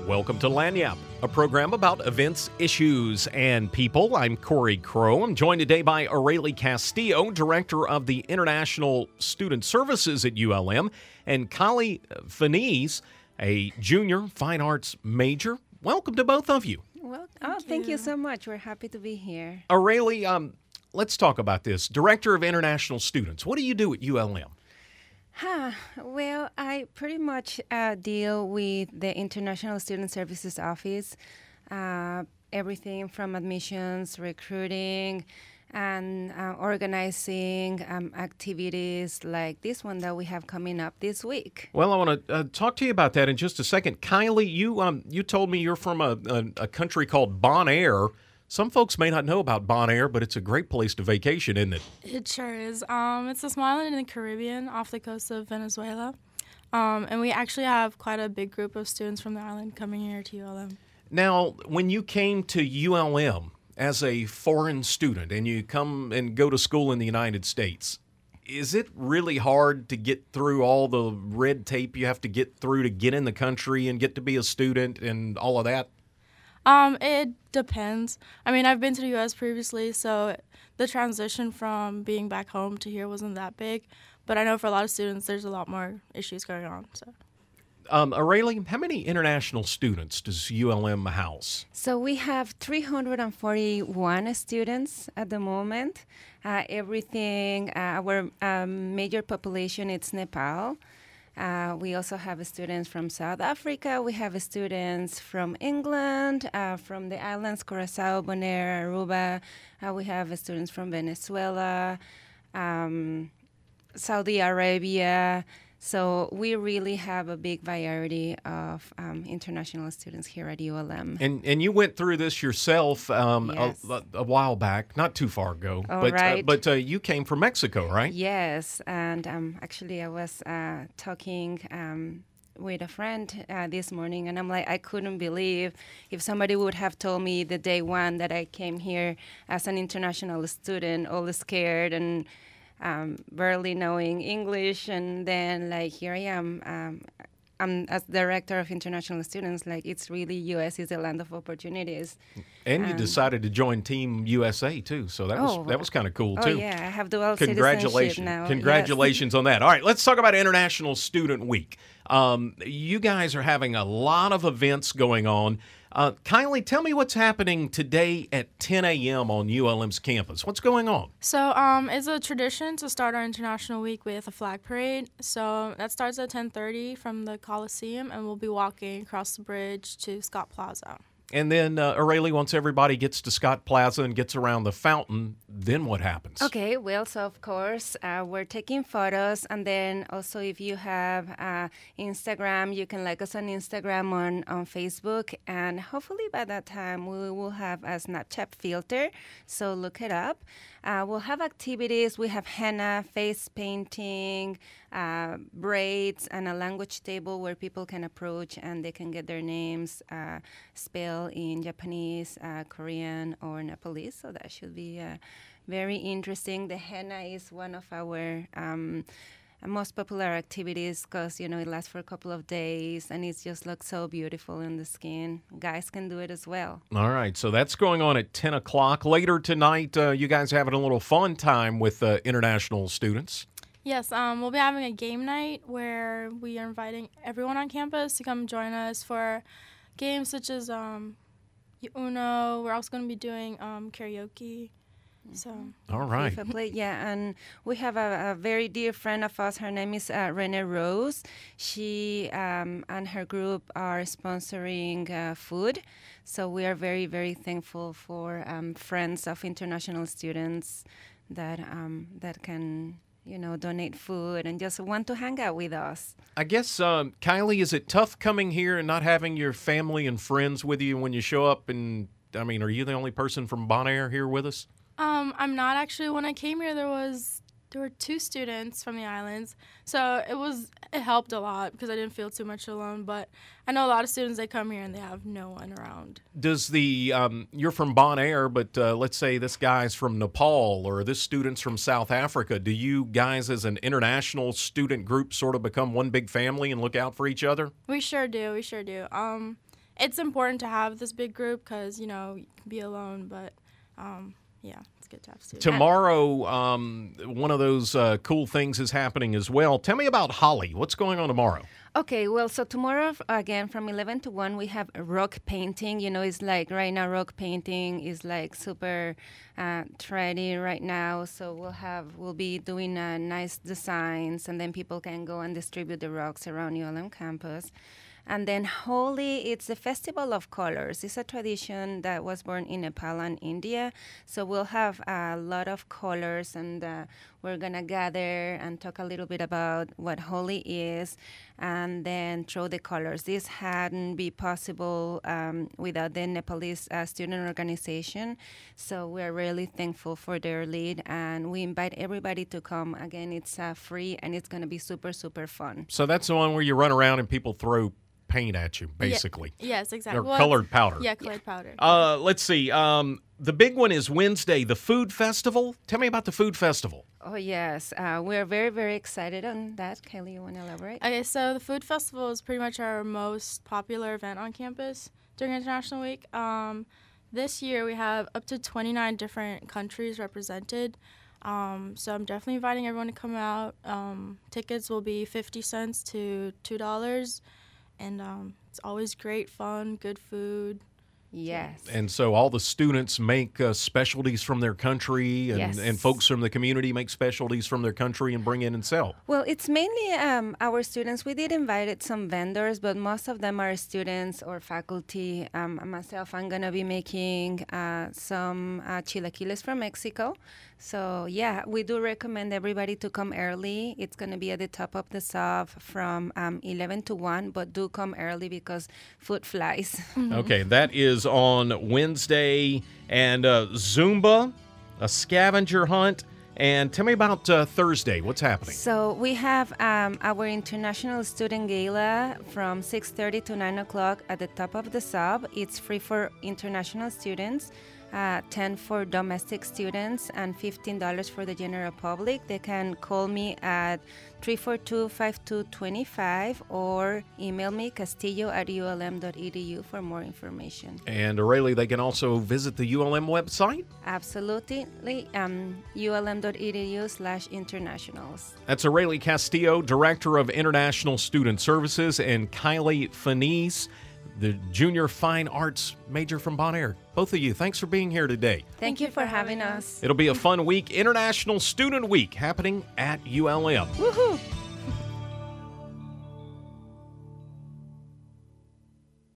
Welcome to Lagniappe, a program about events, issues, and people. I'm Corey Crow. I'm joined today by Aurelie Castillo, Director of the International Student Services at ULM, and Kylie Fenice, a junior fine arts major. Welcome to both of you. Well, thank you so much. We're happy to be here. Aurelie, let's talk about this. Director of International Students. What do you do at ULM? Well, I pretty much deal with the International Student Services Office, everything from admissions, recruiting, and organizing activities like this one that we have coming up this week. Well, I want to talk to you about that in just a second. Kylie, you told me you're from a country called Bonaire. Some folks may not know about Bonaire, but it's a great place to vacation, isn't it? It sure is. It's a small island in the Caribbean off the coast of Venezuela. And we actually have quite a big group of students from the island coming here to ULM. Now, when you came to ULM as a foreign student and you come and go to school in the United States, is it really hard to get through all the red tape you have to get through to get in the country and get to be a student and all of that? It depends. I mean, I've been to the U.S. previously, so the transition from being back home to here wasn't that big. But I know for a lot of students, there's a lot more issues going on. So, Aurelie, how many international students does ULM house? So we have 341 students at the moment. Our major population is Nepal. We also have students from South Africa. We have students from England, from the islands, Curacao, Bonaire, Aruba. We have students from Venezuela, Saudi Arabia. So we really have a big variety of international students here at ULM. And you went through this yourself Yes. a while back, not too far ago. Right. But you came from Mexico, right? Yes, and actually I was talking with a friend this morning, and I'm like, I couldn't believe if somebody would have told me the day one that I came here as an international student, all scared and barely knowing English, and then like here I am. I'm as director of international students. Like it's really U.S. is a land of opportunities. And you decided to join Team USA too, so that was kind of cool too. Oh yeah, I have dual citizenship now. Congratulations on that. All right, let's talk about International Student Week. You guys are having a lot of events going on. Kylie, tell me what's happening today at 10 a.m. on ULM's campus. What's going on? So it's a tradition to start our International Week with a flag parade. So that starts at 10:30 from the Coliseum, and we'll be walking across the bridge to Scott Plaza. And then, Aurelie, once everybody gets to Scott Plaza and gets around the fountain, then what happens? Okay, well, so of course, we're taking photos. And then also if you have Instagram, you can like us on Instagram, on Facebook. And hopefully by that time, we will have a Snapchat filter. So look it up. We'll have activities. We have henna, face painting, braids, and a language table where people can approach and they can get their names spelled in Japanese, Korean, or Nepalese. So that should be very interesting. The henna is one of our most popular activities because, it lasts for a couple of days and it just looks so beautiful in the skin. Guys can do it as well. All right, so that's going on at 10 o'clock. Later tonight, you guys having a little fun time with international students. Yes, we'll be having a game night where we are inviting everyone on campus to come join us for games such as Uno. We're also going to be doing karaoke. So. All right. FIFA play, yeah, and we have a very dear friend of us. Her name is Renee Rose. She and her group are sponsoring food. So we are very, very thankful for friends of international students that can donate food and just want to hang out with us. I guess, Kylie, is it tough coming here and not having your family and friends with you when you show up? And I mean, are you the only person from Bonaire here with us? I'm not actually. When I came here, there were 2 students from the islands, so it helped a lot because I didn't feel too much alone. But I know a lot of students, they come here and they have no one around. Does you're from Bonaire, but let's say this guy's from Nepal or this student's from South Africa. Do you guys as an international student group sort of become one big family and look out for each other? We sure do. it's important to have this big group because, you know, you can be alone, but yeah, it's good to have students. Tomorrow, one of those cool things is happening as well. Tell me about Holly. What's going on tomorrow? Okay, well, so tomorrow, again, from 11 to 1, we have rock painting. You know, it's like right now, rock painting is like super trendy right now. So we'll be doing nice designs, and then people can go and distribute the rocks around ULM campus. And then Holi, it's a festival of colors. It's a tradition that was born in Nepal and India. So we'll have a lot of colors, and we're going to gather and talk a little bit about what Holi is, and then throw the colors. This hadn't been possible without the Nepalese student organization. So we're really thankful for their lead, and we invite everybody to come. Again, it's free, and it's going to be super, super fun. So that's the one where you run around and people throw paint at you, basically. Yes, exactly. Or colored powder. Yeah, colored powder. Let's see. The big one is Wednesday, the Food Festival. Tell me about the Food Festival. Oh, yes. We're very, very excited on that. Kelly, you want to elaborate? Okay, so the Food Festival is pretty much our most popular event on campus during International Week. This year we have up to 29 different countries represented. So I'm definitely inviting everyone to come out. Tickets will be 50 cents to $2. And it's always great fun, good food. Yes. And so all the students make specialties from their country, and, Yes. and folks from the community make specialties from their country and bring in and sell. Well, it's mainly our students. We did invite some vendors, but most of them are students or faculty. Myself, I'm going to be making some chilaquiles from Mexico. So, yeah, we do recommend everybody to come early. It's going to be at the top of the sub from 11 to 1, but do come early because food flies. Okay, that is on Wednesday. And Zumba, a scavenger hunt. And tell me about Thursday. What's happening? So we have our International Student Gala from 6:30 to 9 o'clock at the top of the sub. It's free for international students, $10 for domestic students, and $15 for the general public. They can call me at 342-5225 or email me castillo@ulm.edu for more information. And Aurelie, they can also visit the ULM website? Absolutely. ulm.edu/internationals. That's Aurelie Castillo, Director of International Student Services, and Kylie Fenice, the Junior Fine Arts major from Bonaire. Both of you, thanks for being here today. Thank you for having us. It'll be a fun week, International Student Week, happening at ULM. Woohoo!